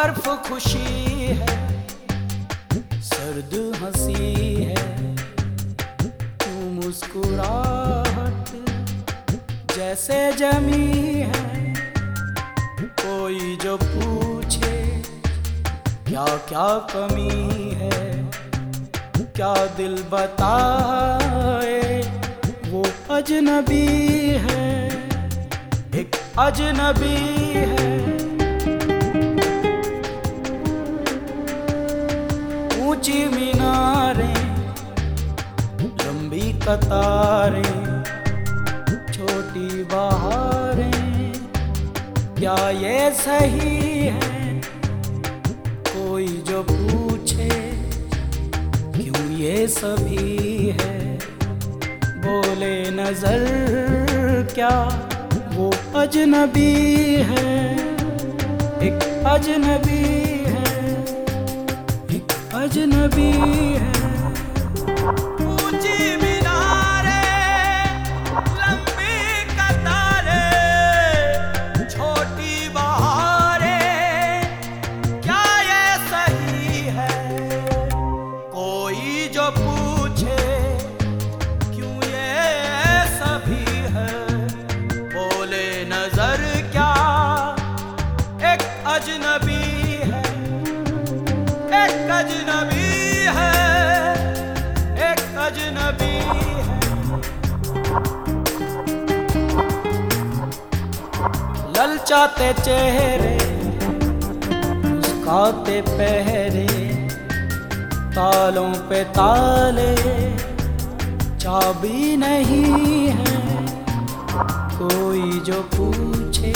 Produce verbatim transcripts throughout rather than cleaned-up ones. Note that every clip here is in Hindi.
बर्फ खुशी है, सर्द हंसी है, तू मुस्कुराहट जैसे जमी है। कोई जो पूछे क्या क्या कमी है, क्या दिल बताए वो अजनबी है, एक अजनबी है। ऊंची मीनारें, लंबी कतारें, छोटी बहारें, क्या ये सही है? कोई जो पूछे क्यों ये सभी है, बोले नजर क्या वो अजनबी है, एक अजनबी है, एक अजनबी है। ऊंची मीनारें, लंबी कतारें, छोटी बहारें, क्या ये सही है? कोई जो पूछे क्यों ये सभी है, बोले नजर क्या एक अजनबी है, एक अजनबी है, एक अजनबी है। ललचाते चेहरे, मुस्काते पहरे, तालों पे ताले, चाबी नहीं है। कोई जो पूछे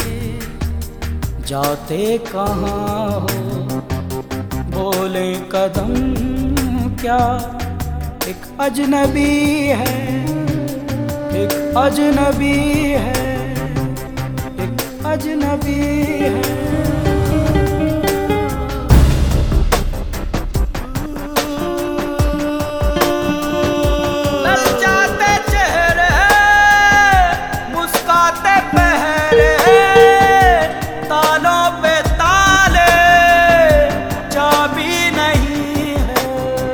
जाते कहाँ हो, बोले कदम क्या एक अजनबी है, एक अजनबी है, एक अजनबी है। ललचाते चेहरे, मुस्काते पहरे, तालों पे ताले, चाबी नहीं है।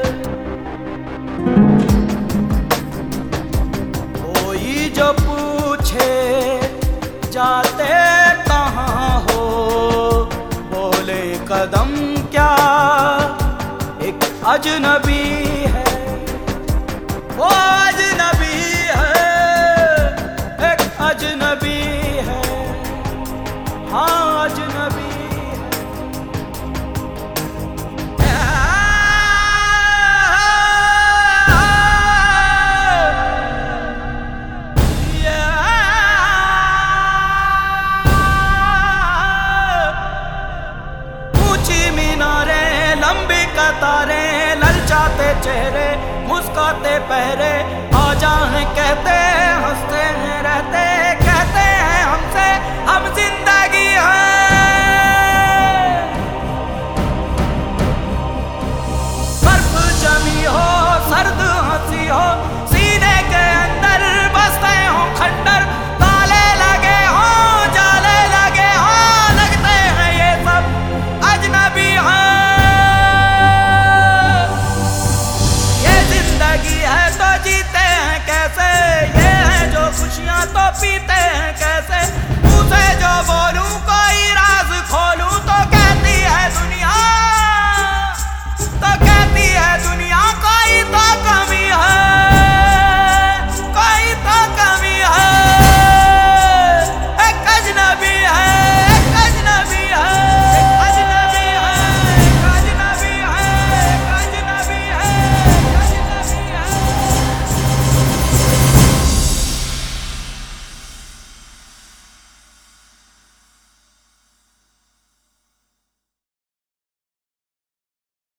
कोई जो पूछे जाते कहाँ हो, बोले कदम क्या एक अजनबी है, वो अजनबी है, एक अजनबी है, हाँ अजनबी कतारें, ललचाते चेहरे, मुस्काते पहरे, आ जाएं कहते हंसते हैं रहते,